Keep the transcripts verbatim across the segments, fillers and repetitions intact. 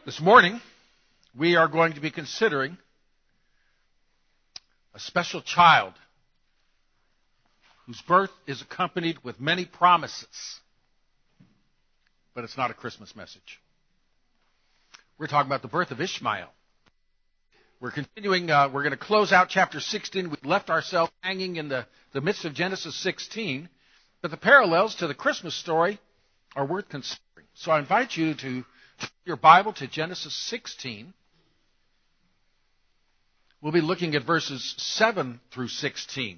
This morning, we are going to be considering a special child whose birth is accompanied with many promises, but it's not a Christmas message. We're talking about the birth of Ishmael. We're continuing, uh, we're going to close out chapter sixteen. We left ourselves hanging in the, the midst of Genesis sixteen, but the parallels to the Christmas story are worth considering. So I invite you to turn your Bible to Genesis sixteen. We'll be looking at verses seven through sixteen.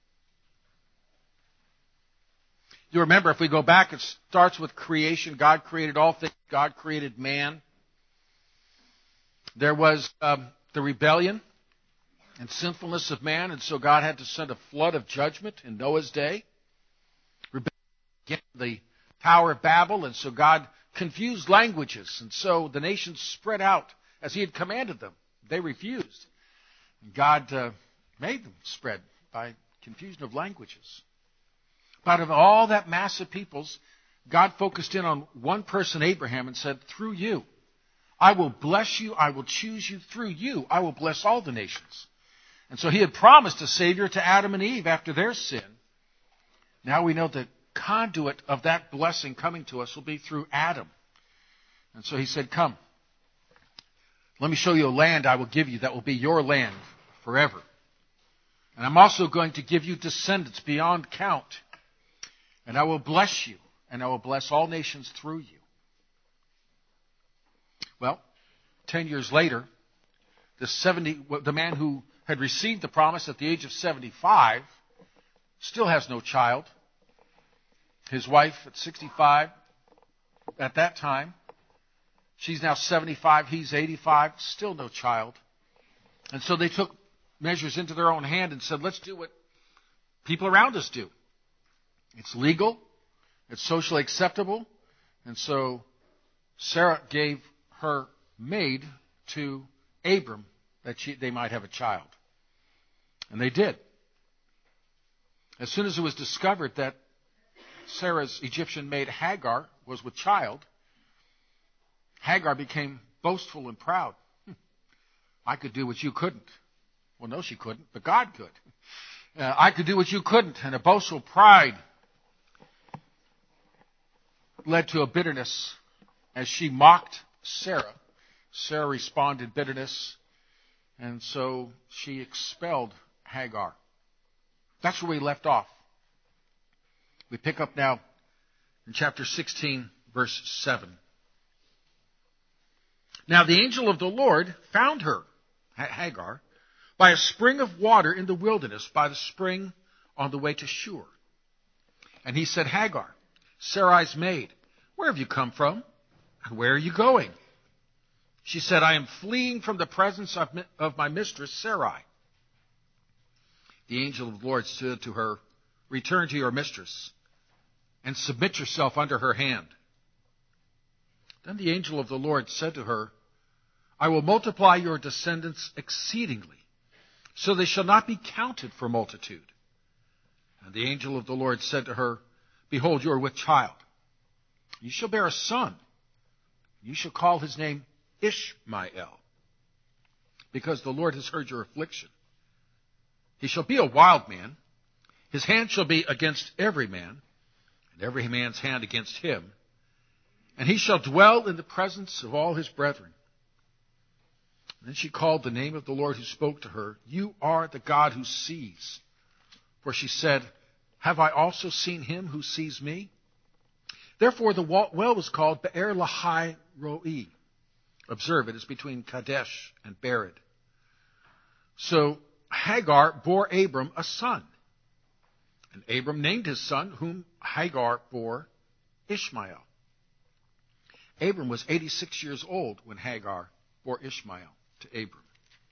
You remember, if we go back, it starts with creation. God created all things. God created man. There was um, the rebellion and sinfulness of man, and so God had to send a flood of judgment in Noah's day. Rebellion against the Tower of Babel, and so God confused languages, and so the nations spread out as He had commanded them. They refused. God uh, made them spread by confusion of languages. But out of all that mass of peoples, God focused in on one person, Abraham, and said, through you, I will bless you, I will choose you, through you, I will bless all the nations. And so He had promised a Savior to Adam and Eve after their sin. Now we know the conduit of that blessing coming to us will be through Adam. And so He said, come, let me show you a land I will give you that will be your land forever. And I'm also going to give you descendants beyond count. And I will bless you, and I will bless all nations through you. Well, ten years later, the seventy, the man who had received the promise at the age of seventy-five still has no child. His wife at sixty-five, at that time, she's now seventy-five, he's eighty-five, still no child. And so they took measures into their own hand and said, let's do what people around us do. It's legal, it's socially acceptable, and so Sarah gave her maid to Abram that she, they might have a child. And they did. As soon as it was discovered that Sarah's Egyptian maid Hagar was with child, Hagar became boastful and proud. I could do what you couldn't. Well, no, she couldn't, but God could. Uh, I could do what you couldn't, and a boastful pride led to a bitterness as she mocked Sarah. Sarah responded bitterness, and so she expelled Hagar. That's where we left off. We pick up now in chapter sixteen, verse seven. Now the angel of the Lord found her, Hagar, by a spring of water in the wilderness, by the spring on the way to Shur. And he said, Hagar, Sarai's maid, where have you come from, and where are you going? She said, I am fleeing from the presence of, of my mistress Sarai. The angel of the Lord said to her, return to your mistress, and submit yourself under her hand. Then the angel of the Lord said to her, I will multiply your descendants exceedingly, so they shall not be counted for multitude. And the angel of the Lord said to her, behold, you are with child. You shall bear a son. You shall call his name Ishmael, because the Lord has heard your affliction. He shall be a wild man. His hand shall be against every man, and every man's hand against him. And he shall dwell in the presence of all his brethren. And then she called the name of the Lord who spoke to her, you are the God who sees. For she said, have I also seen him who sees me? Therefore the well was called Be'er Lahai Roi. Observe, it is between Kadesh and Bered. So Hagar bore Abram a son. And Abram named his son, whom Hagar bore, Ishmael. Abram was eighty-six years old when Hagar bore Ishmael to Abram.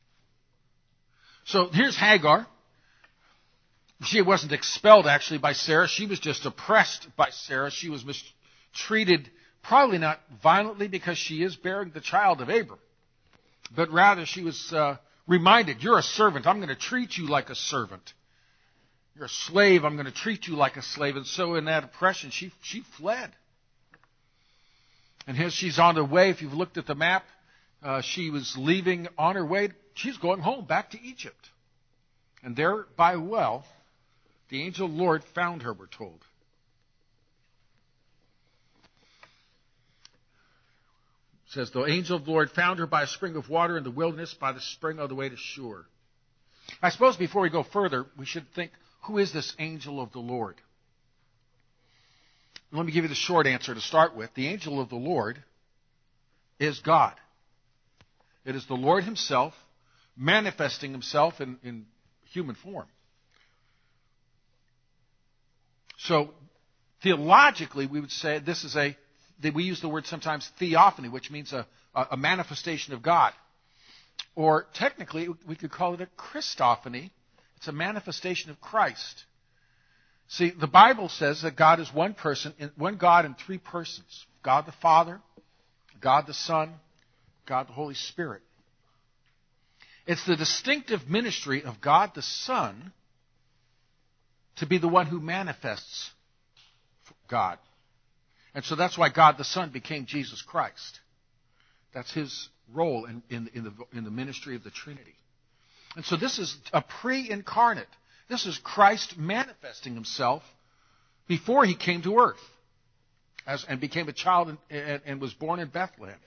So here's Hagar. She wasn't expelled, actually, by Sarah. She was just oppressed by Sarah. She was mistreated, probably not violently, because she is bearing the child of Abram. But rather, she was uh, reminded, you're a servant. I'm going to treat you like a servant. You're a slave. I'm going to treat you like a slave. And so in that oppression, she, she fled. And as she's on the way, if you've looked at the map, uh, she was leaving on her way. She's going home, back to Egypt. And there by a well, the angel of the Lord found her, we're told. It says, the angel of the Lord found her by a spring of water in the wilderness, by the spring on the way to Shur. I suppose before we go further, we should think, who is this angel of the Lord? Let me give you the short answer to start with. The angel of the Lord is God. It is the Lord himself manifesting himself in, in human form. So, theologically, we would say this is a, we use the word sometimes theophany, which means a, a manifestation of God. Or technically, we could call it a Christophany. It's a manifestation of Christ. See, the Bible says that God is one person, one God in three persons. God the Father, God the Son, God the Holy Spirit. It's the distinctive ministry of God the Son to be the one who manifests God. And so that's why God the Son became Jesus Christ. That's his role in, in, in, the, in the ministry of the Trinity. And so this is a pre-incarnate. This is Christ manifesting himself before he came to earth as, and became a child and, and, and was born in Bethlehem.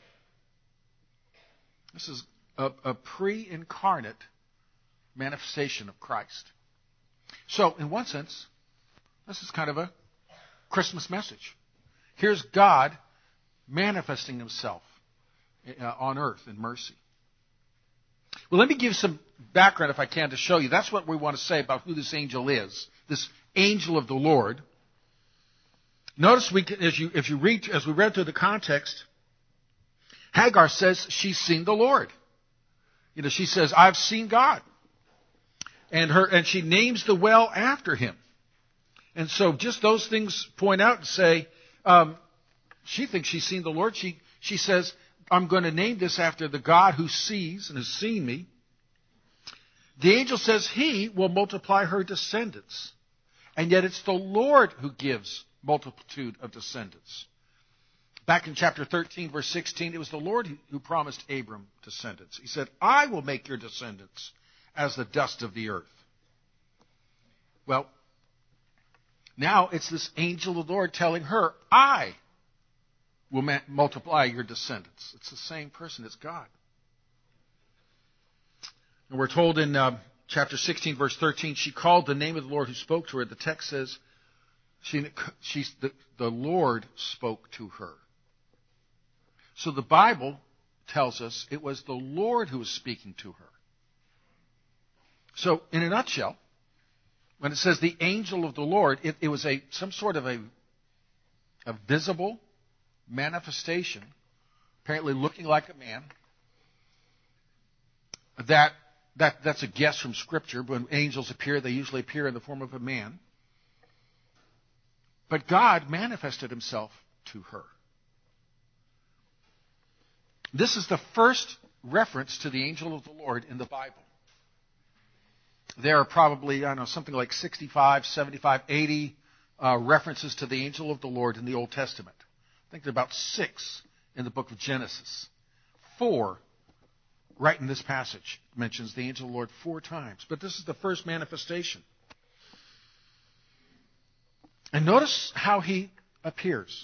This is a, a pre-incarnate manifestation of Christ. So, in one sense, this is kind of a Christmas message. Here's God manifesting himself uh, on earth in mercy. Well, let me give some background, if I can, to show you. That's what we want to say about who this angel is, this angel of the Lord. Notice, we, as you, if you read, as we read through the context, Hagar says she's seen the Lord. You know, she says, I've seen God. And her, and she names the well after him. And so just those things point out and say, um, she thinks she's seen the Lord. She, she says, I'm going to name this after the God who sees and has seen me. The angel says he will multiply her descendants. And yet it's the Lord who gives multitude of descendants. Back in chapter thirteen, verse sixteen, it was the Lord who promised Abram descendants. He said, I will make your descendants as the dust of the earth. Well, now it's this angel of the Lord telling her, I will ma- multiply your descendants. It's the same person. It's God. And we're told in uh, chapter sixteen, verse thirteen, she called the name of the Lord who spoke to her. The text says, she, she's, the, the Lord spoke to her. So the Bible tells us it was the Lord who was speaking to her. So, in a nutshell, when it says the angel of the Lord, it, it was a some sort of a, a visible manifestation, apparently looking like a man. That, that that's a guess from Scripture. When angels appear, they usually appear in the form of a man. But God manifested himself to her. This is the first reference to the angel of the Lord in the Bible. There are probably, I don't know, something like sixty-five, seventy-five, eighty uh, references to the angel of the Lord in the Old Testament. I think there are about six in the book of Genesis. Four, right in this passage, mentions the angel of the Lord four times. But this is the first manifestation. And notice how he appears.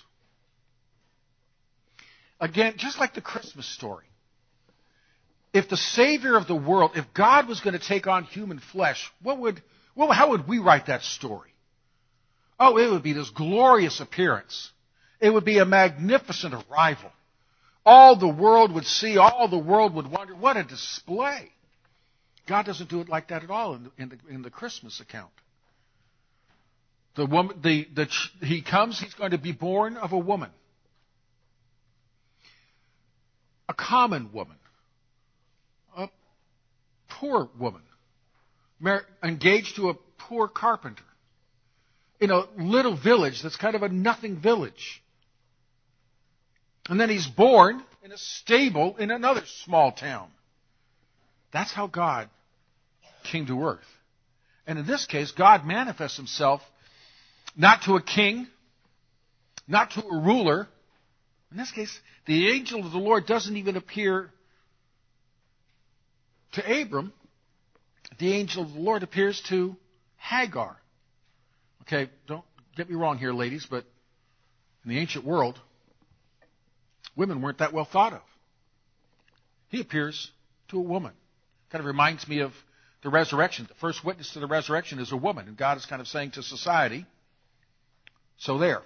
Again, just like the Christmas story. If the Savior of the world, if God was going to take on human flesh, what would, what, how would we write that story? Oh, it would be this glorious appearance. It would be a magnificent arrival. All the world would see, all the world would wonder, what a display. God doesn't do it like that at all in the, in the, in the Christmas account. The woman, the, the, he comes, he's going to be born of a woman. A common woman. A poor woman. Mar- engaged to a poor carpenter. In a little village that's kind of a nothing village. And then he's born in a stable in another small town. That's how God came to earth. And in this case, God manifests himself not to a king, not to a ruler. In this case, the angel of the Lord doesn't even appear to Abram, the angel of the Lord appears to Hagar. Okay, don't get me wrong here, ladies, but in the ancient world, women weren't that well thought of. He appears to a woman. Kind of reminds me of the resurrection. The first witness to the resurrection is a woman, and God is kind of saying to society, so there.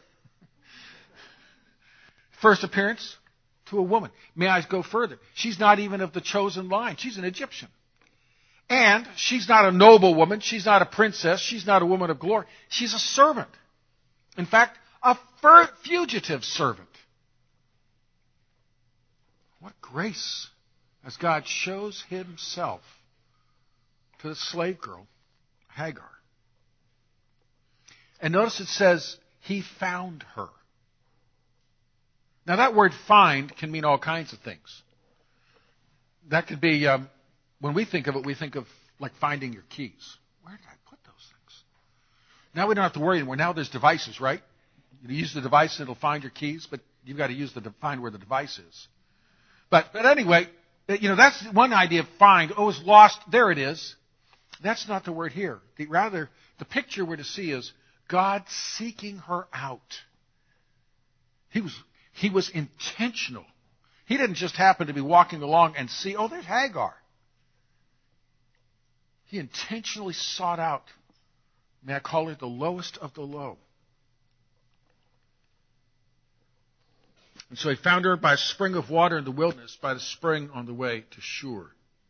First appearance to a woman. May I go further? She's not even of the chosen line. She's an Egyptian. And she's not a noble woman. She's not a princess. She's not a woman of glory. She's a servant. In fact, a fugitive servant. What grace as God shows himself to the slave girl, Hagar. And notice it says, he found her. Now that word find can mean all kinds of things. That could be, um, when we think of it, we think of like finding your keys. Where did I put those things? Now we don't have to worry anymore. Now there's devices, right? You use the device and it'll find your keys, but you've got to use the find where the device is. But but anyway, you know, that's one idea of find. Oh, it's lost. There it is. That's not the word here. The, rather, the picture we're to see is God seeking her out. He was he was intentional. He didn't just happen to be walking along and see, oh, there's Hagar. He intentionally sought out, may I call it the lowest of the low. And so he found her by a spring of water in the wilderness, by the spring on the way to Shur.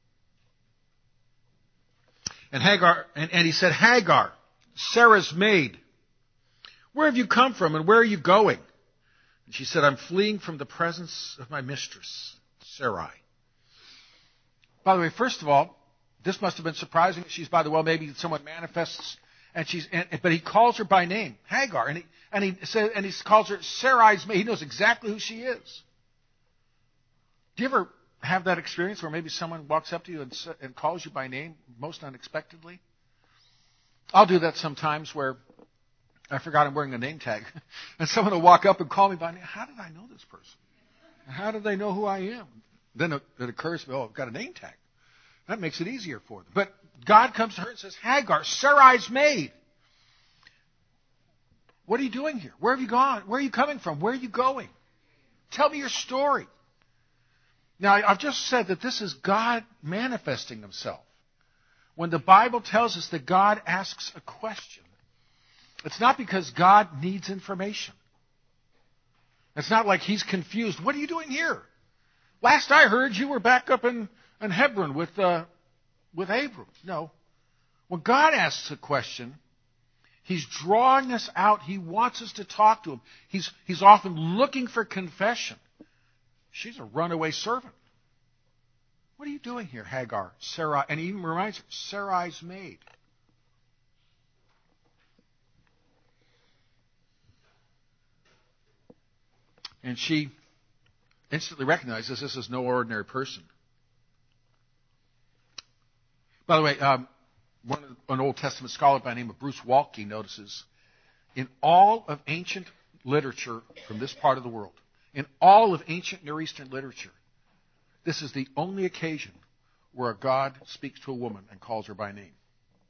And Hagar, and, and he said, Hagar, Sarah's maid, where have you come from and where are you going? And she said, I'm fleeing from the presence of my mistress, Sarai. By the way, first of all, this must have been surprising. She's by the well, maybe someone manifests, and she's, and, but he calls her by name, Hagar, and he, and he says, and he calls her Sarai's maid. He knows exactly who she is. Do you ever have that experience where maybe someone walks up to you and, and calls you by name most unexpectedly? I'll do that sometimes where I forgot I'm wearing a name tag, and someone will walk up and call me by name. How did I know this person? How did they know who I am? Then it, it occurs to me, oh, I've got a name tag. That makes it easier for them. But God comes to her and says, Hagar, Sarai's maid. What are you doing here? Where have you gone? Where are you coming from? Where are you going? Tell me your story. Now, I've just said that this is God manifesting himself. When the Bible tells us that God asks a question, it's not because God needs information. It's not like he's confused. What are you doing here? Last I heard, you were back up in, in Hebron with, uh, with Abram. No. When God asks a question, he's drawing us out. He wants us to talk to him. He's, he's often looking for confession. She's a runaway servant. What are you doing here, Hagar? Sarai, and he even reminds her, Sarai's maid. And she instantly recognizes this is no ordinary person. By the way, um, one, an Old Testament scholar by the name of Bruce Waltke notices, in all of ancient literature from this part of the world, in all of ancient Near Eastern literature, this is the only occasion where God speaks to a woman and calls her by name.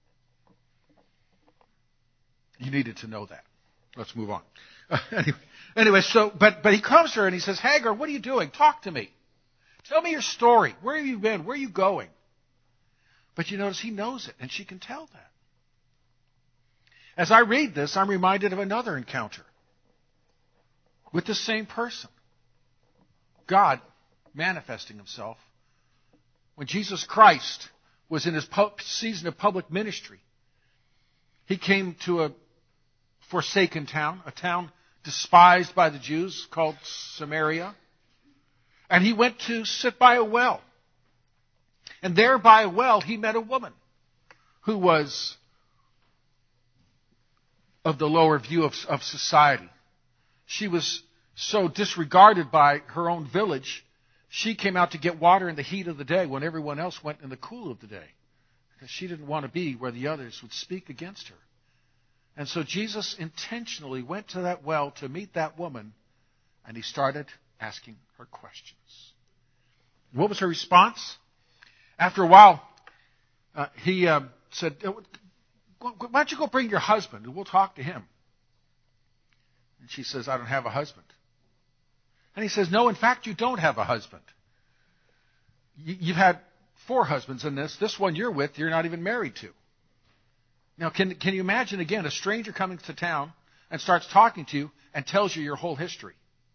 You needed to know that. Let's move on. Uh, anyway, anyway, so, but, but he comes to her and he says, Hagar, what are you doing? Talk to me. Tell me your story. Where have you been? Where are you going? But you notice he knows it, and she can tell that. As I read this, I'm reminded of another encounter with the same person. God manifesting himself when Jesus Christ was in his season of public ministry. He came to a forsaken town, a town despised by the Jews called Samaria. And he went to sit by a well. And there by a well, he met a woman who was of the lower view of, of society. She was so disregarded by her own village, she came out to get water in the heat of the day when everyone else went in the cool of the day, because she didn't want to be where the others would speak against her. And so Jesus intentionally went to that well to meet that woman, and he started asking her questions. What was her response? After a while, uh, he uh, said, why don't you go bring your husband and we'll talk to him. And she says, I don't have a husband. And he says, no, in fact, you don't have a husband. You've had four husbands in this. This one you're with, you're not even married to. Now, can, can you imagine, again, a stranger coming to town and starts talking to you and tells you your whole history?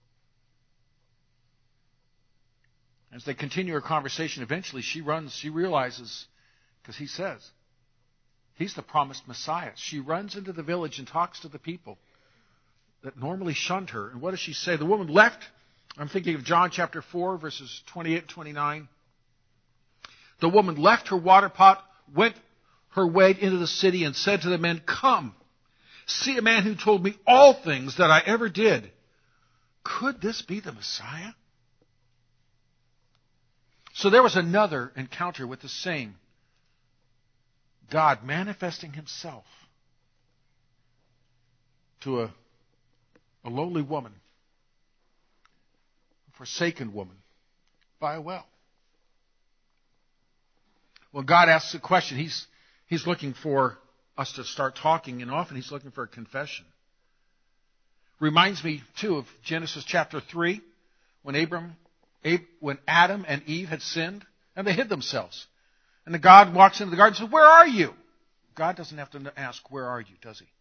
As they continue her conversation, eventually she runs, she realizes, because he says, he's the promised Messiah. She runs into the village and talks to the people that normally shunned her. And what does she say? The woman left. I'm thinking of John chapter four, verses twenty-eight and twenty-nine. The woman left her water pot, went her way into the city, and said to the men, come, see a man who told me all things that I ever did. Could this be the Messiah? So there was another encounter with the same God manifesting himself to a, a lowly woman, a forsaken woman, by a well. When God asks a question, he's, he's looking for us to start talking, and often he's looking for a confession. Reminds me, too, of Genesis chapter three, when Abram, Ab, when Adam and Eve had sinned, and they hid themselves. And the God walks into the garden and says, where are you? God doesn't have to ask, where are you, does he?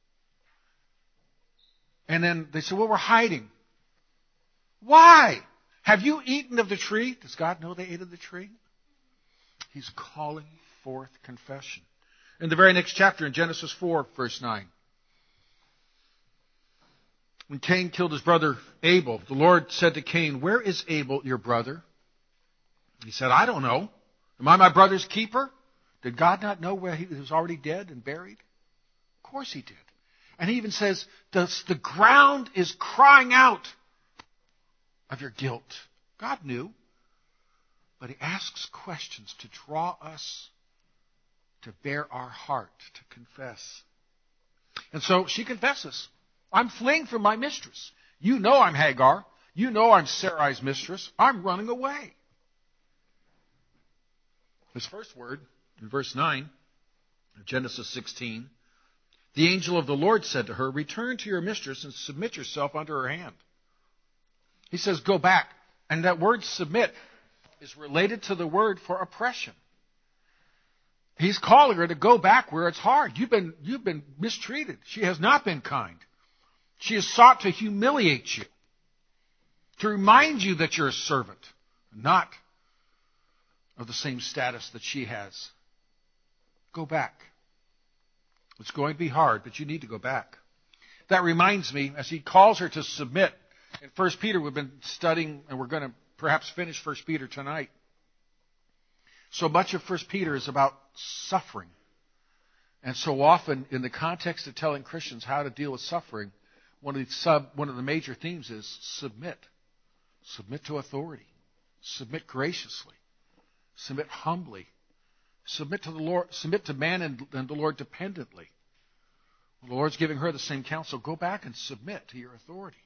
And then they say, well, we're hiding. Why? Have you eaten of the tree? Does God know they ate of the tree? He's calling forth confession. In the very next chapter, in Genesis four, verse nine, when Cain killed his brother Abel, the Lord said to Cain, where is Abel, your brother? He said, I don't know. Am I my brother's keeper? Did God not know where he was already dead and buried? Of course he did. And he even says, the, the ground is crying out of your guilt. God knew. But he asks questions to draw us to bear our heart, to confess. And so she confesses. I'm fleeing from my mistress. You know I'm Hagar. You know I'm Sarai's mistress. I'm running away. His first word, in verse nine of Genesis sixteen, the angel of the Lord said to her, return to your mistress and submit yourself under her hand. He says, go back. And that word submit is related to the word for oppression. He's calling her to go back where it's hard. You've been, you've been mistreated. She has not been kind. She has sought to humiliate you, to remind you that you're a servant, not of the same status that she has. Go back. It's going to be hard, but you need to go back. That reminds me, as he calls her to submit, in First Peter we've been studying, and we're going to perhaps finish First Peter tonight. So much of First Peter is about suffering. And so often, in the context of telling Christians how to deal with suffering, one of the sub, one of the major themes is submit. Submit to authority. Submit graciously. Submit humbly. Submit to the Lord. Submit to man and, and the Lord dependently. Well, the Lord's giving her the same counsel. Go back and submit to your authority.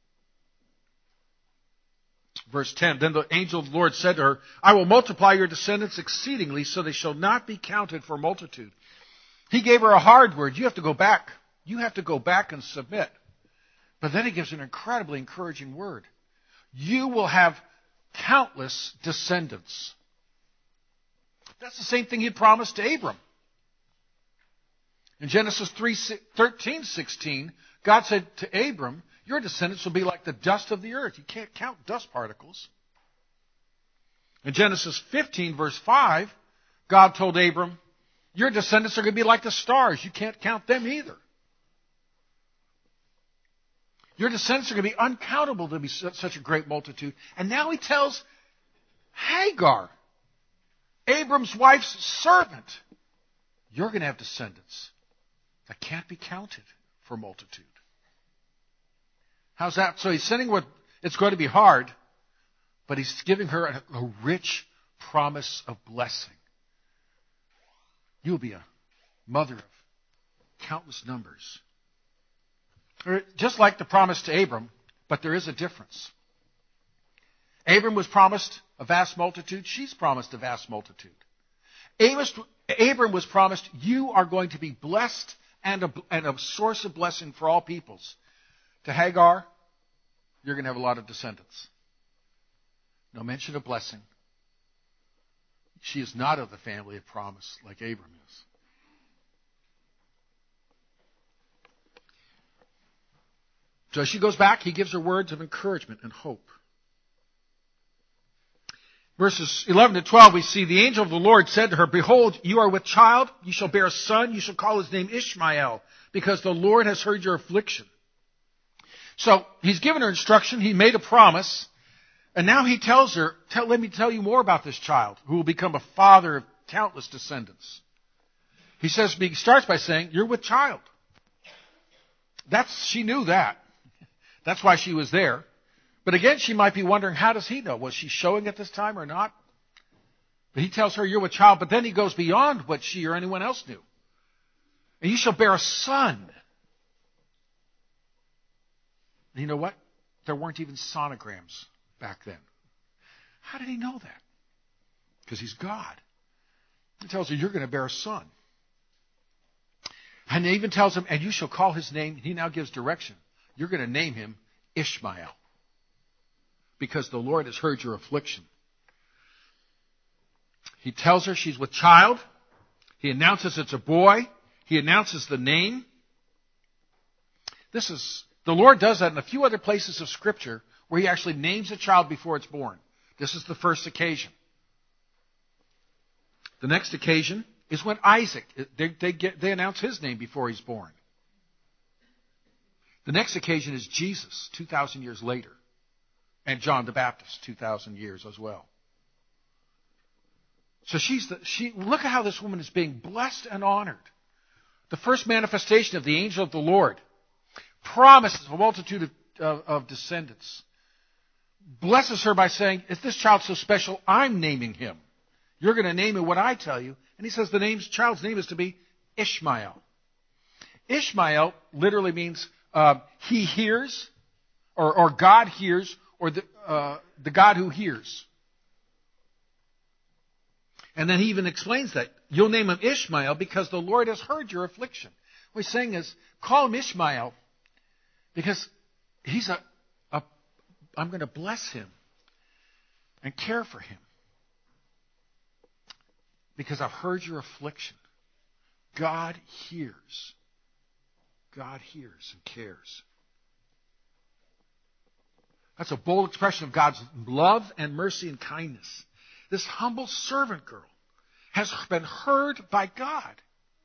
Verse ten, then the angel of the Lord said to her, I will multiply your descendants exceedingly, so they shall not be counted for multitude. He gave her a hard word. You have to go back. You have to go back and submit. But then he gives an incredibly encouraging word. You will have countless descendants. That's the same thing he promised to Abram. In Genesis three, thirteen, sixteen, God said to Abram, your descendants will be like the dust of the earth. You can't count dust particles. In Genesis fifteen, verse five, God told Abram, your descendants are going to be like the stars. You can't count them either. Your descendants are going to be uncountable to be such a great multitude. And now he tells Hagar, Abram's wife's servant, you're going to have descendants that can't be counted for multitude. How's that? So he's sending what it's going to be hard, but he's giving her a, a rich promise of blessing. You'll be a mother of countless numbers. Just like the promise to Abram, but there is a difference. Abram was promised a vast multitude. She's promised a vast multitude. Amos, Abram was promised, you are going to be blessed and a, and a source of blessing for all peoples. To Hagar, you're going to have a lot of descendants. No mention of blessing. She is not of the family of promise like Abram is. So as she goes back, he gives her words of encouragement and hope. Verses eleven to twelve, we see the angel of the Lord said to her, behold, you are with child, you shall bear a son, you shall call his name Ishmael, because the Lord has heard your affliction. So he's given her instruction, he made a promise, and now he tells her, tell, let me tell you more about this child, who will become a father of countless descendants. He says, he starts by saying, you're with child. That's, she knew that. That's why she was there. But again, she might be wondering, how does he know? Was she showing at this time or not? But he tells her, you're with child, but then he goes beyond what she or anyone else knew. And you shall bear a son. And you know what? There weren't even sonograms back then. How did he know that? Because he's God. He tells her, you're going to bear a son. And he even tells him, and you shall call his name. He now gives direction. You're going to name him Ishmael, because the Lord has heard your affliction. He tells her she's with child. He announces it's a boy. He announces the name. This is, the Lord does that in a few other places of Scripture where he actually names a child before it's born. This is the first occasion. The next occasion is when Isaac, they, they, get, they announce his name before he's born. The next occasion is Jesus, two thousand years later. And John the Baptist, two thousand years as well. So she's the, she, look at how this woman is being blessed and honored. The first manifestation of the angel of the Lord promises a multitude of, of, of descendants. Blesses her by saying, if this child's so special, I'm naming him. You're going to name him what I tell you. And he says the name's, child's name is to be Ishmael. Ishmael literally means uh, he hears, or, or God hears, or the, uh, the God who hears. And then he even explains that. You'll name him Ishmael because the Lord has heard your affliction. What he's saying is, call him Ishmael because he's a, a I'm going to bless him and care for him. Because I've heard your affliction. God hears. God hears and cares. That's a bold expression of God's love and mercy and kindness. This humble servant girl has been heard by God.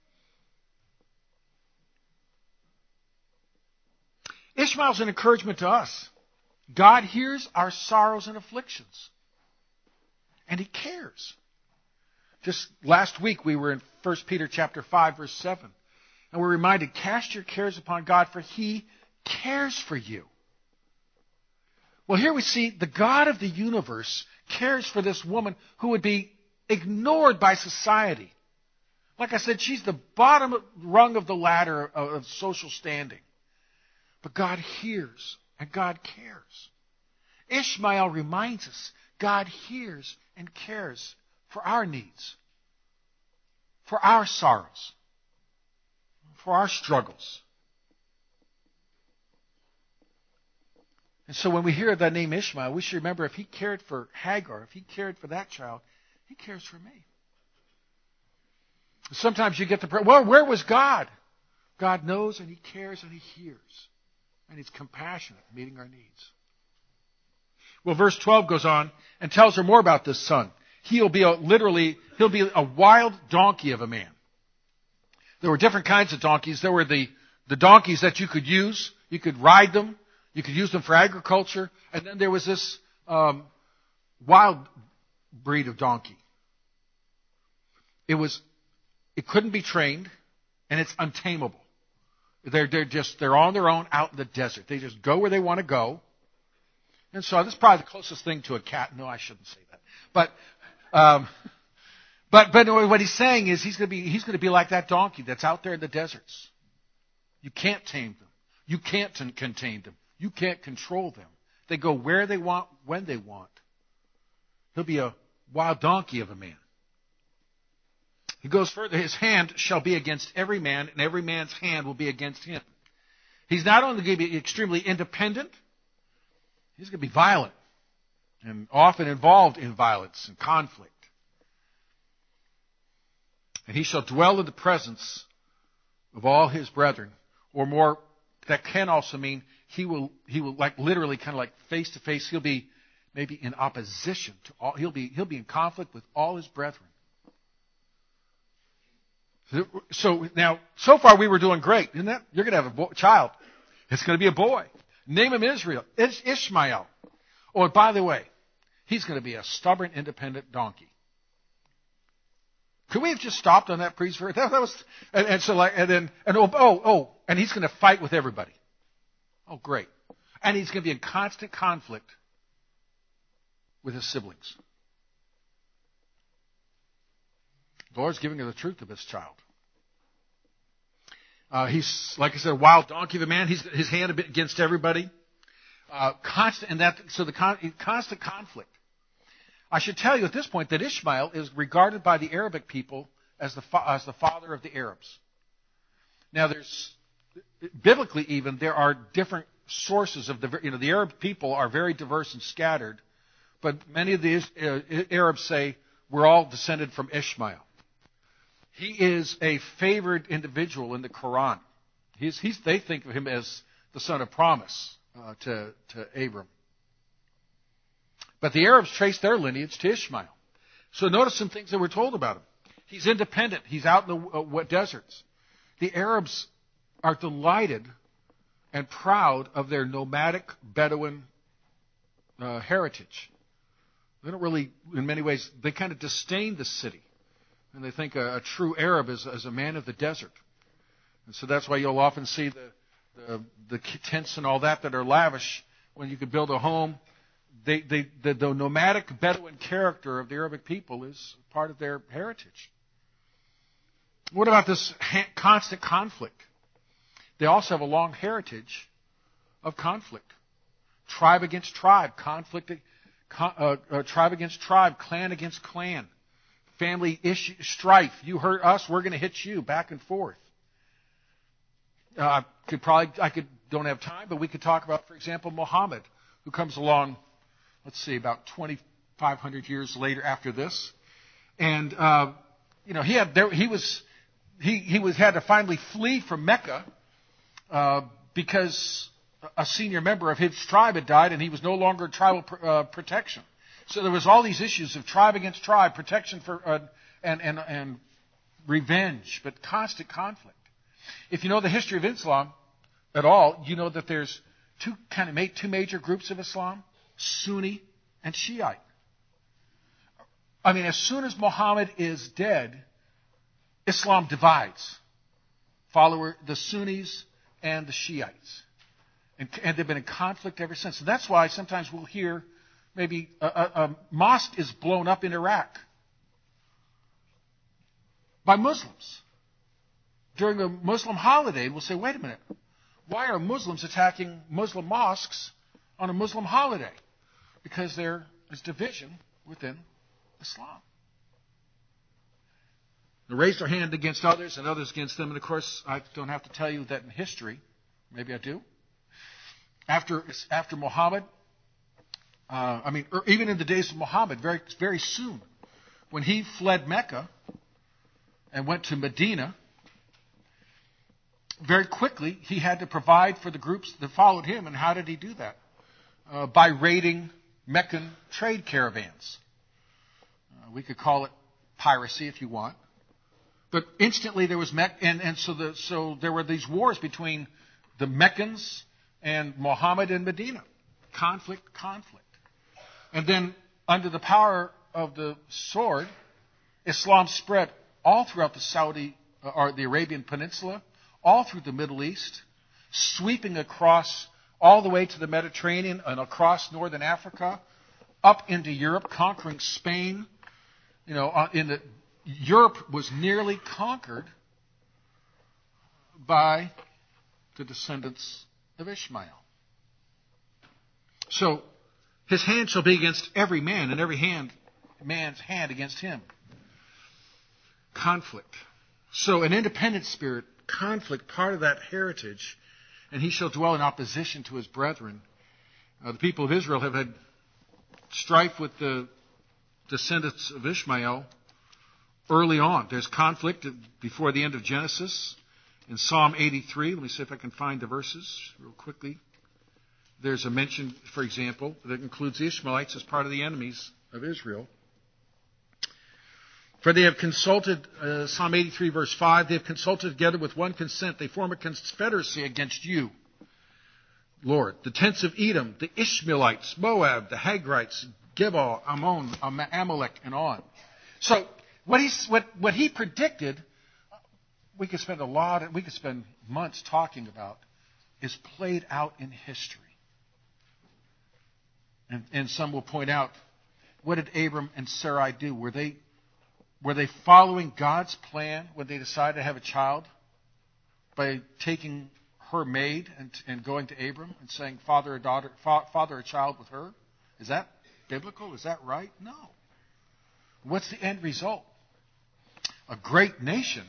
Ishmael's an encouragement to us. God hears our sorrows and afflictions. And he cares. Just last week we were in First Peter chapter five, verse seven. And we're reminded, cast your cares upon God, for he cares for you. Well, here we see the God of the universe cares for this woman who would be ignored by society. Like I said, she's the bottom rung of the ladder of social standing. But God hears and God cares. Ishmael reminds us God hears and cares for our needs, for our sorrows, for our struggles. And so when we hear the name Ishmael, we should remember if he cared for Hagar, if he cared for that child, he cares for me. Sometimes you get the, well, where was God? God knows and he cares and he hears. And he's compassionate, meeting our needs. Well, verse twelve goes on and tells her more about this son. He'll be a, literally, he'll be a wild donkey of a man. There were different kinds of donkeys. There were the, the donkeys that you could use. You could ride them. You could use them for agriculture. And then there was this um, wild breed of donkey. It was, it couldn't be trained, and it's untamable. They're, they're just, they're on their own out in the desert. They just go where they want to go. And so this is probably the closest thing to a cat. No, I shouldn't say that. But, um, but, but what he's saying is he's going to be, he's going to be like that donkey that's out there in the deserts. You can't tame them. You can't contain them. You can't control them. They go where they want, when they want. He'll be a wild donkey of a man. He goes further. His hand shall be against every man, and every man's hand will be against him. He's not only going to be extremely independent, he's going to be violent and often involved in violence and conflict. And he shall dwell in the presence of all his brethren. Or more, that can also mean he will, he will like literally kind of like face to face. He'll be maybe in opposition to all, he'll be, he'll be in conflict with all his brethren. So now, so far we were doing great, isn't that? You're going to have a boy, child. It's going to be a boy. Name him Israel. It's Ishmael. Oh, and by the way, he's going to be a stubborn, independent donkey. Could we have just stopped on that priest verse? That, that was, and, and so like, and then, and oh, oh, oh, and he's going to fight with everybody. Oh, great. And he's going to be in constant conflict with his siblings. The Lord's giving her the truth of his child. Uh, he's, like I said, a wild donkey of a man. He's his hand against everybody. Uh, constant, and that, so the con, constant conflict. I should tell you at this point that Ishmael is regarded by the Arabic people as the as the father of the Arabs. Now, there's biblically even there are different sources of the you know the Arab people are very diverse and scattered, but many of the uh, Arabs say we're all descended from Ishmael. He is a favored individual in the Quran. He's, he's they think of him as the son of promise uh, to to Abram. But the Arabs trace their lineage to Ishmael. So notice some things that we're told about him. He's independent. He's out in the uh, wet deserts. The Arabs are delighted and proud of their nomadic Bedouin uh, heritage. They don't really, in many ways, they kind of disdain the city. And they think a, a true Arab is, is a man of the desert. And so that's why you'll often see the, the, the tents and all that that are lavish when you could build a home. They, they, the, the nomadic Bedouin character of the Arabic people is part of their heritage. What about this ha- constant conflict? They also have a long heritage of conflict. Tribe against tribe, conflict, uh, uh, tribe against tribe, clan against clan, family issue, strife. You hurt us, we're going to hit you, back and forth. Uh, I could probably, I could, don't have time, but we could talk about, for example, Muhammad, who comes along. Let's see, about twenty-five hundred years later after this, and uh, you know he had there, he was he he was had to finally flee from Mecca uh, because a senior member of his tribe had died, and he was no longer tribal uh, protection. So there was all these issues of tribe against tribe, protection for uh, and and and revenge, but constant conflict. If you know the history of Islam at all, you know that there's two kind of two major groups of Islam. Sunni and Shiite. I mean, as soon as Muhammad is dead, Islam divides. Follower the Sunnis and the Shiites. And, and they've been in conflict ever since. And that's why sometimes we'll hear maybe a, a, a mosque is blown up in Iraq by Muslims. During a Muslim holiday, we'll say, wait a minute, why are Muslims attacking Muslim mosques on a Muslim holiday? Because there is division within Islam. They raise their hand against others and others against them. And of course, I don't have to tell you that in history. Maybe I do. After after Muhammad, uh, I mean, or even in the days of Muhammad, very very soon, when he fled Mecca and went to Medina, very quickly he had to provide for the groups that followed him. And how did he do that? Uh, by raiding Meccan trade caravans. Uh, we could call it piracy if you want. But instantly there was Mecca, and, and so the so there were these wars between the Meccans and Muhammad and Medina. Conflict, conflict. And then under the power of the sword, Islam spread all throughout the Saudi uh, or the Arabian Peninsula, all through the Middle East, sweeping across all the way to the Mediterranean and across northern Africa, up into Europe, conquering Spain. You know, in the Europe was nearly conquered by the descendants of Ishmael. So, his hand shall be against every man, and every hand man's hand against him. conflict. So an independent spirit, conflict, part of that heritage, and he shall dwell in opposition to his brethren. Uh, the people of Israel have had strife with the descendants of Ishmael early on. There's conflict before the end of Genesis. In Psalm eighty-three, let me see if I can find the verses real quickly. There's a mention, for example, that includes the Ishmaelites as part of the enemies of Israel. For they have consulted, uh, Psalm eighty-three, verse five, they have consulted together with one consent. They form a confederacy against you, Lord. The tents of Edom, the Ishmaelites, Moab, the Hagrites, Gebal, Ammon, Amalek, and on. So what, he's, what, what he predicted, we could spend a lot, we could spend months talking about, is played out in history. And, and some will point out, what did Abram and Sarai do? Were they Were they following God's plan when they decided to have a child by taking her maid and, and going to Abram and saying, father a daughter, fa- father a child with her? Is that biblical? Is that right? No. What's the end result? A great nation.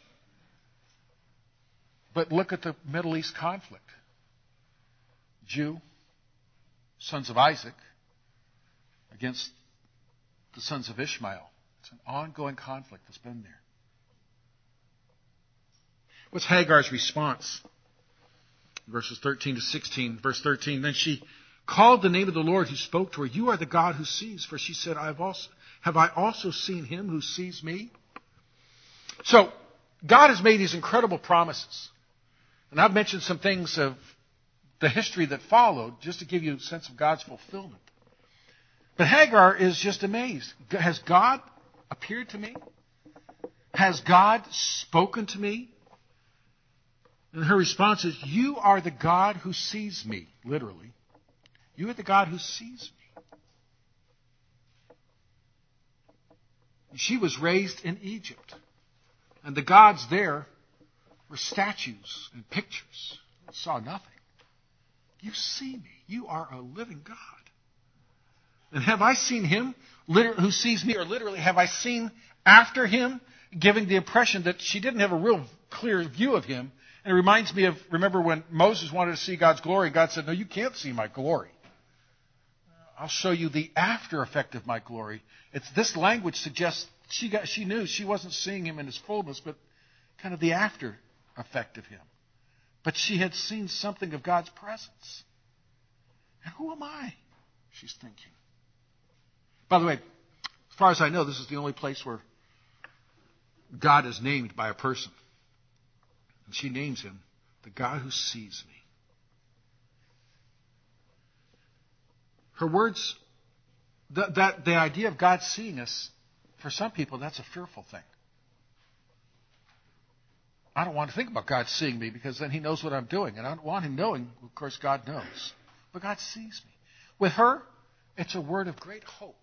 But look at the Middle East conflict. Jew, sons of Isaac, against the sons of Ishmael. It's an ongoing conflict that's been there. What's Hagar's response? Verses thirteen to sixteen. Verse thirteen, then she called the name of the Lord who spoke to her. You are the God who sees. For she said, I have also, have I also seen him who sees me? So, God has made these incredible promises. And I've mentioned some things of the history that followed just to give you a sense of God's fulfillment. But Hagar is just amazed. Has God appeared to me? Has God spoken to me? And her response is, you are the God who sees me, literally. You are the God who sees me. She was raised in Egypt. And the gods there were statues and pictures. Saw nothing. You see me. You are a living God. And have I seen him who sees me, or literally have I seen after him, giving the impression that she didn't have a real clear view of him. And it reminds me of, remember when Moses wanted to see God's glory, God said, no, you can't see my glory. I'll show you the after effect of my glory. It's, this language suggests she got, she knew she wasn't seeing him in his fullness, but kind of the after effect of him. But she had seen something of God's presence. And who am I? She's thinking. By the way, as far as I know, this is the only place where God is named by a person. And she names him the God who sees me. Her words, that, that the idea of God seeing us, for some people, that's a fearful thing. I don't want to think about God seeing me because then he knows what I'm doing. And I don't want him knowing, of course, God knows. But God sees me. With her, it's a word of great hope.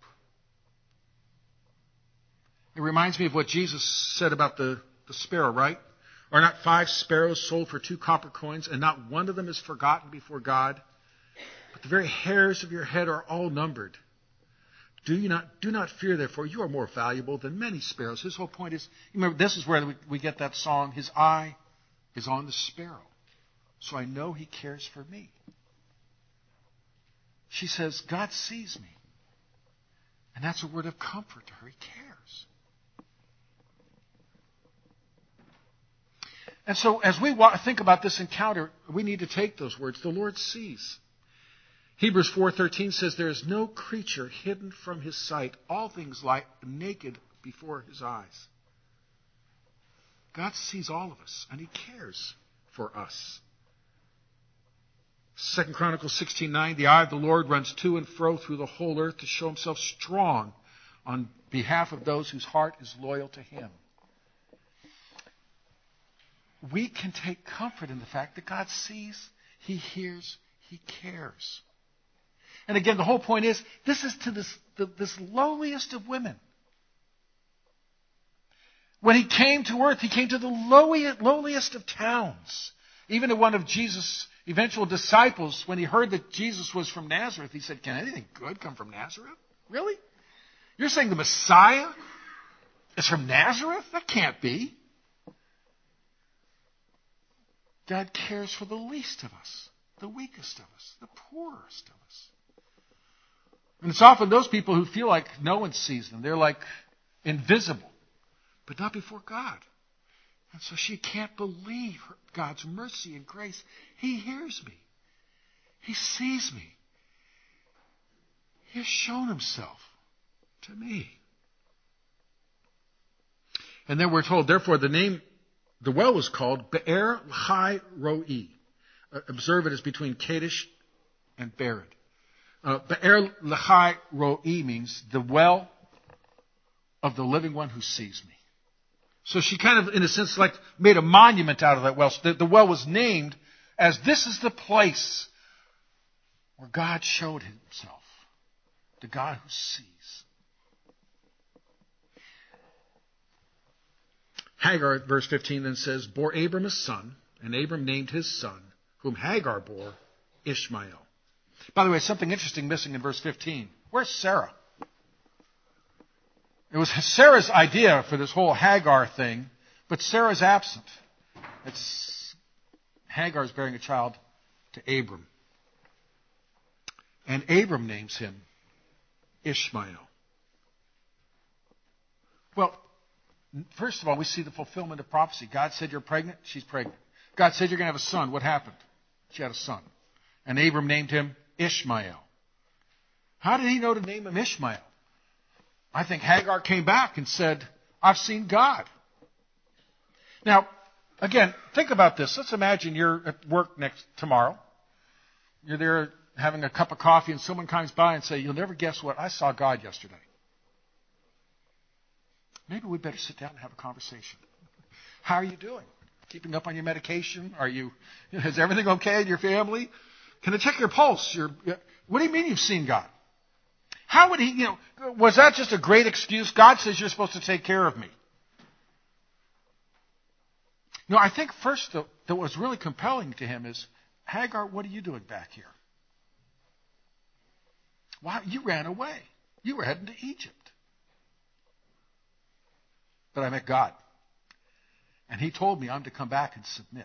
It reminds me of what Jesus said about the, the sparrow, right? Are not five sparrows sold for two copper coins, and not one of them is forgotten before God? But the very hairs of your head are all numbered. Do you not do not fear, therefore, you are more valuable than many sparrows. His whole point is, remember, this is where we, we get that song, his eye is on the sparrow, so I know he cares for me. She says, God sees me. And that's a word of comfort to her. He cares. And so as we think about this encounter, we need to take those words. The Lord sees. Hebrews four thirteen says, there is no creature hidden from his sight. All things lie naked before his eyes. God sees all of us, and he cares for us. Second Chronicles sixteen nine, the eye of the Lord runs to and fro through the whole earth to show himself strong on behalf of those whose heart is loyal to him. We can take comfort in the fact that God sees, he hears, he cares. And again, the whole point is, this is to this, the, this lowliest of women. When he came to earth, he came to the lowliest, lowliest of towns. Even to one of Jesus' eventual disciples, when he heard that Jesus was from Nazareth, he said, can anything good come from Nazareth? Really? You're saying the Messiah is from Nazareth? That can't be. God cares for the least of us, the weakest of us, the poorest of us. And it's often those people who feel like no one sees them. They're like invisible, but not before God. And so she can't believe God's mercy and grace. He hears me. He sees me. He has shown himself to me. And then we're told, therefore, the name, the well was called Be'er Lahai Roi. Uh, observe it as between Kadesh and Bered. Uh, Be'er Lahai Roi means the well of the living one who sees me. So she kind of, in a sense, like made a monument out of that well. So the, the well was named as this is the place where God showed himself, the God who sees. Hagar, verse fifteen, then says, bore Abram a son, and Abram named his son, whom Hagar bore, Ishmael. By the way, something interesting missing in verse fifteen. Where's Sarah? It was Sarah's idea for this whole Hagar thing, but Sarah's absent. It's Hagar's bearing a child to Abram. And Abram names him Ishmael. Well, first of all, we see the fulfillment of prophecy. God said you're pregnant, she's pregnant. God said you're going to have a son. What happened? She had a son. And Abram named him Ishmael. How did he know to name him Ishmael? I think Hagar came back and said, I've seen God. Now, again, think about this. Let's imagine you're at work next tomorrow. You're there having a cup of coffee and someone comes by and say, you'll never guess what, I saw God yesterday. Maybe we better sit down and have a conversation. How are you doing? Keeping up on your medication? Are you, is everything okay in your family? Can I check your pulse? Your, what do you mean you've seen God? How would he, you know, was that just a great excuse? God says you're supposed to take care of me. No, I think first that what was really compelling to him is, Hagar, what are you doing back here? Why, you ran away. You were heading to Egypt. But I met God. And he told me I'm to come back and submit.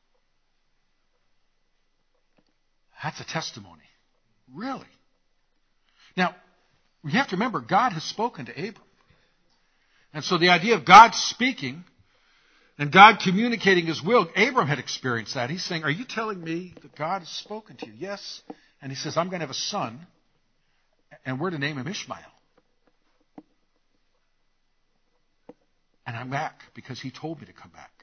That's a testimony. Really? Now, we have to remember, God has spoken to Abram. And so the idea of God speaking and God communicating his will, Abram had experienced that. He's saying, are you telling me that God has spoken to you? Yes. And he says, I'm going to have a son, and we're to name him Ishmael. And I'm back because he told me to come back.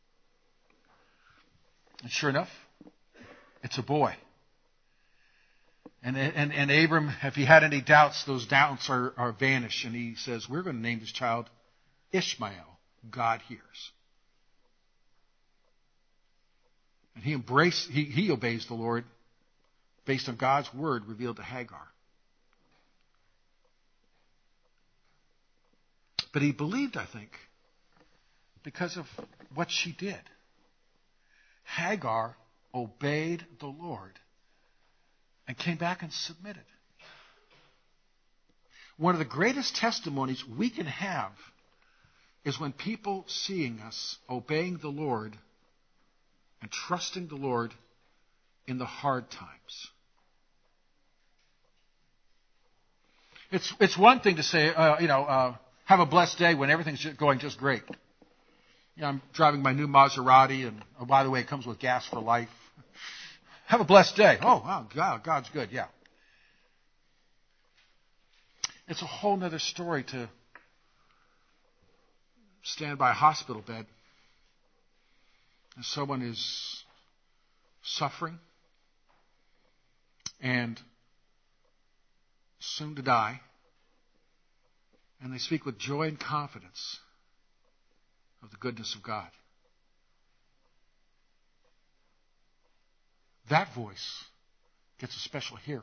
And sure enough, it's a boy. And, and, and Abram, if he had any doubts, those doubts are, are vanished. And he says, we're going to name this child Ishmael. God hears. And he embraced, he, he obeys the Lord based on God's word revealed to Hagar. But he believed, I think, because of what she did. Hagar obeyed the Lord and came back and submitted. One of the greatest testimonies we can have is when people seeing us obeying the Lord and trusting the Lord in the hard times. It's it's one thing to say, uh, you know, uh, have a blessed day when everything's just going just great. You know, I'm driving my new Maserati, and oh, by the way, it comes with gas for life. Have a blessed day. Oh, wow, God, God's good, yeah. It's a whole other story to stand by a hospital bed and someone is suffering and soon to die, and they speak with joy and confidence of the goodness of God. That voice gets a special hearing.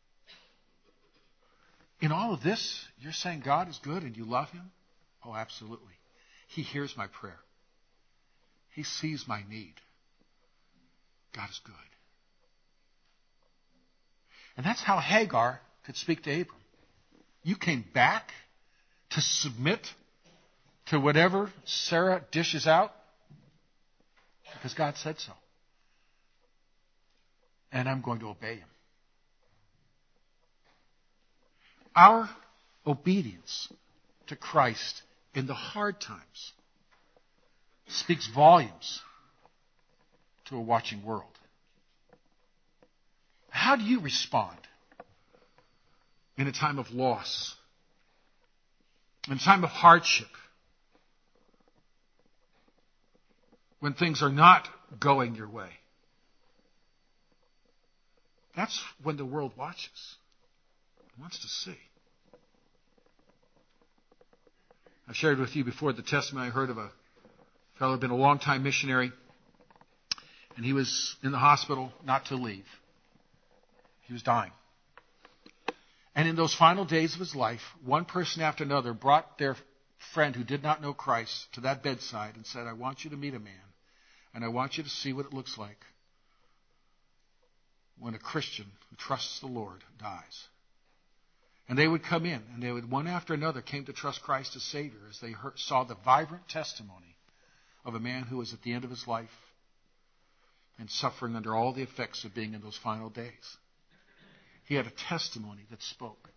In all of this, you're saying God is good and you love him? Oh, absolutely. He hears my prayer. He sees my need. God is good. And that's how Hagar could speak to Abram. You came back to submit to whatever Sarah dishes out? Because God said so. And I'm going to obey him. Our obedience to Christ in the hard times speaks volumes to a watching world. How do you respond in a time of loss, in a time of hardship, when things are not going your way? That's when the world watches, wants to see. I shared with you before the testimony I heard of a fellow who had been a long-time missionary, and he was in the hospital not to leave. He was dying. And in those final days of his life, one person after another brought their friend who did not know Christ to that bedside and said, I want you to meet a man, and I want you to see what it looks like when a Christian who trusts the Lord dies. And they would come in, and they would, one after another, came to trust Christ as Savior as they heard, saw the vibrant testimony of a man who was at the end of his life and suffering under all the effects of being in those final days. He had a testimony that spoke.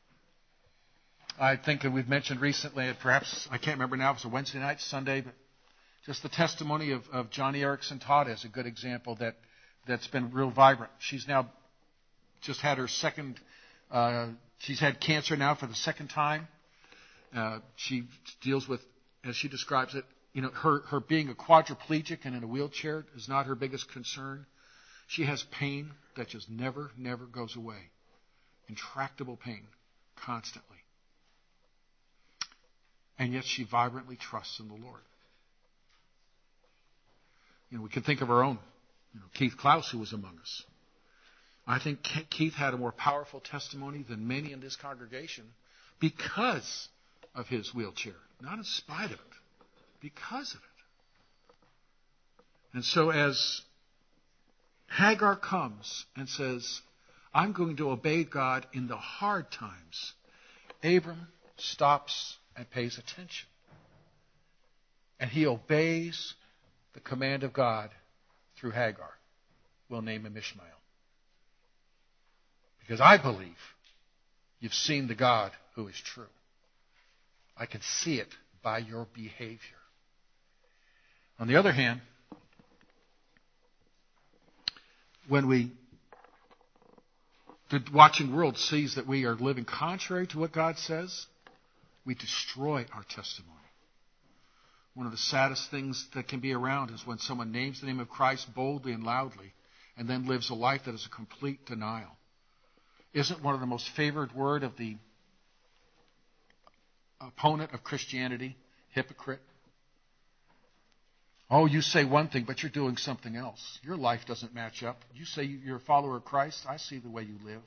I think that we've mentioned recently, perhaps, I can't remember now if it was a Wednesday night, Sunday, but just the testimony of, of Johnny Erickson Todd is a good example that, that's been real vibrant. She's now just had her second uh She's had cancer now for the second time. Uh, she deals with, as she describes it, you know, her, her being a quadriplegic and in a wheelchair is not her biggest concern. She has pain that just never, never goes away. Intractable pain, constantly. And yet she vibrantly trusts in the Lord. You know, we can think of our own, you know, Keith Klaus, who was among us. I think Keith had a more powerful testimony than many in this congregation because of his wheelchair. Not in spite of it, because of it. And so as Hagar comes and says, I'm going to obey God in the hard times, Abram stops and pays attention. And he obeys the command of God through Hagar. We'll name him Ishmael. Because I believe you've seen the God who is true. I can see it by your behavior. On the other hand, when we, the watching world sees that we are living contrary to what God says, we destroy our testimony. One of the saddest things that can be around is when someone names the name of Christ boldly and loudly and then lives a life that is a complete denial. Isn't one of the most favored word of the opponent of Christianity, hypocrite? Oh, you say one thing, but you're doing something else. Your life doesn't match up. You say you're a follower of Christ. I see the way you live.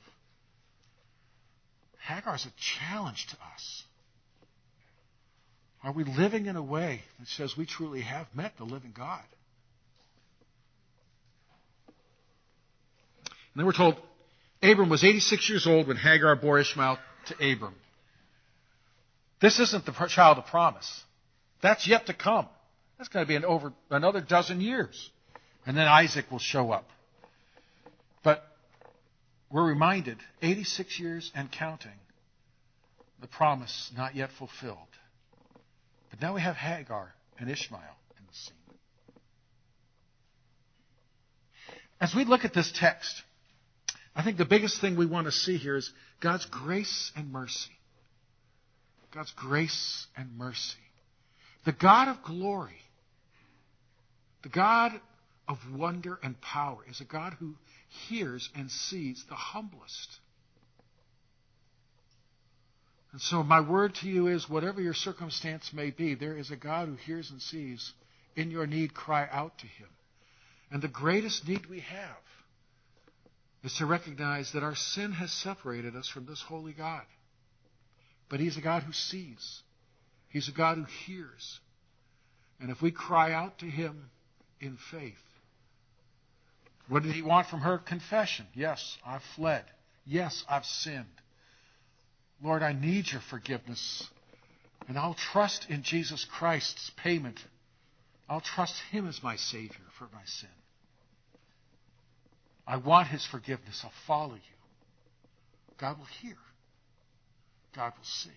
Hagar's a challenge to us. Are we living in a way that says we truly have met the living God? And then we're told Abram was eighty-six years old when Hagar bore Ishmael to Abram. This isn't the child of promise. That's yet to come. That's going to be an over another dozen years. And then Isaac will show up. But we're reminded, eighty-six years and counting, the promise not yet fulfilled. But now we have Hagar and Ishmael in the scene. As we look at this text, I think the biggest thing we want to see here is God's grace and mercy. God's grace and mercy. The God of glory, the God of wonder and power, is a God who hears and sees the humblest. And so my word to you is, whatever your circumstance may be, there is a God who hears and sees. In your need, cry out to him. And the greatest need we have is to recognize that our sin has separated us from this holy God. But he's a God who sees. He's a God who hears. And if we cry out to him in faith, what did he want from her? Confession. Yes, I've fled. Yes, I've sinned. Lord, I need your forgiveness. And I'll trust in Jesus Christ's payment. I'll trust Him as my Savior for my sin. I want His forgiveness. I'll follow you. God will hear. God will see.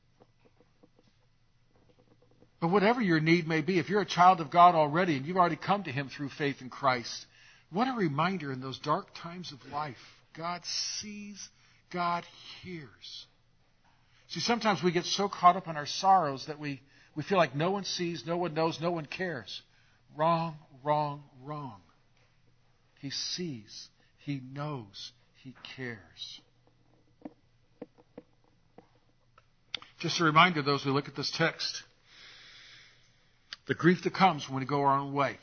But whatever your need may be, if you're a child of God already and you've already come to Him through faith in Christ, what a reminder in those dark times of life. God sees, God hears. See, sometimes we get so caught up in our sorrows that we, we feel like no one sees, no one knows, no one cares. Wrong, wrong, wrong. He sees, He knows, He cares. Just a reminder, those who look at this text, the grief that comes when we go our own way.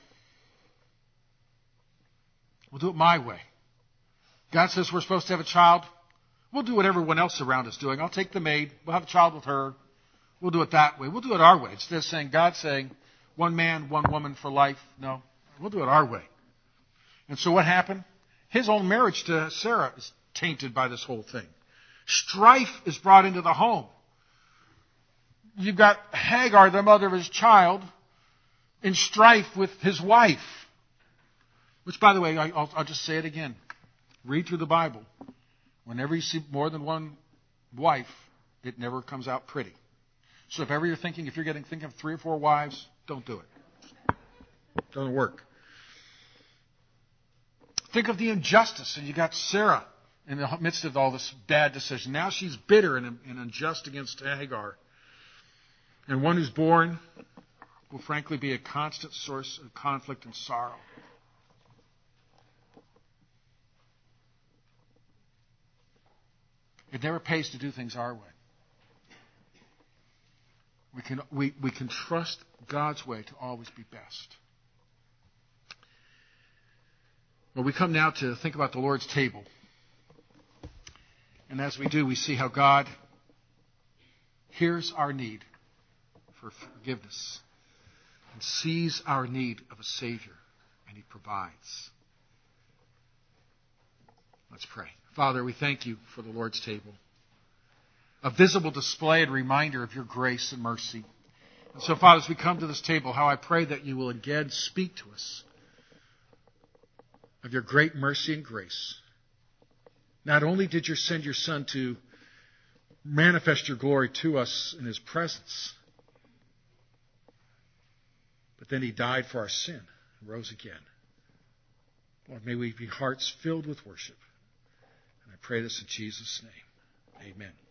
We'll do it my way. God says we're supposed to have a child. We'll do what everyone else around us is doing. I'll take the maid. We'll have a child with her. We'll do it that way. We'll do it our way. Instead of saying, God saying, one man, one woman for life. No, we'll do it our way. And so what happened? His own marriage to Sarah is tainted by this whole thing. Strife is brought into the home. You've got Hagar, the mother of his child, in strife with his wife. Which, by the way, I'll, I'll just say it again. Read through the Bible. Whenever you see more than one wife, it never comes out pretty. So if ever you're thinking, if you're getting thinking of three or four wives, don't do it. It doesn't work. Think of the injustice. And you got Sarah in the midst of all this bad decision. Now she's bitter and, and unjust against Hagar. And one who's born will frankly be a constant source of conflict and sorrow. It never pays to do things our way. We can, we, we can trust God's way to always be best. Well, we come now to think about the Lord's table. And as we do, we see how God hears our need for forgiveness and sees our need of a Savior, and He provides. Let's pray. Father, we thank You for the Lord's table, a visible display and reminder of Your grace and mercy. And so, Father, as we come to this table, how I pray that You will again speak to us of Your great mercy and grace. Not only did You send Your Son to manifest Your glory to us in His presence, but then He died for our sin and rose again. Lord, may we be hearts filled with worship. And I pray this in Jesus' name. Amen.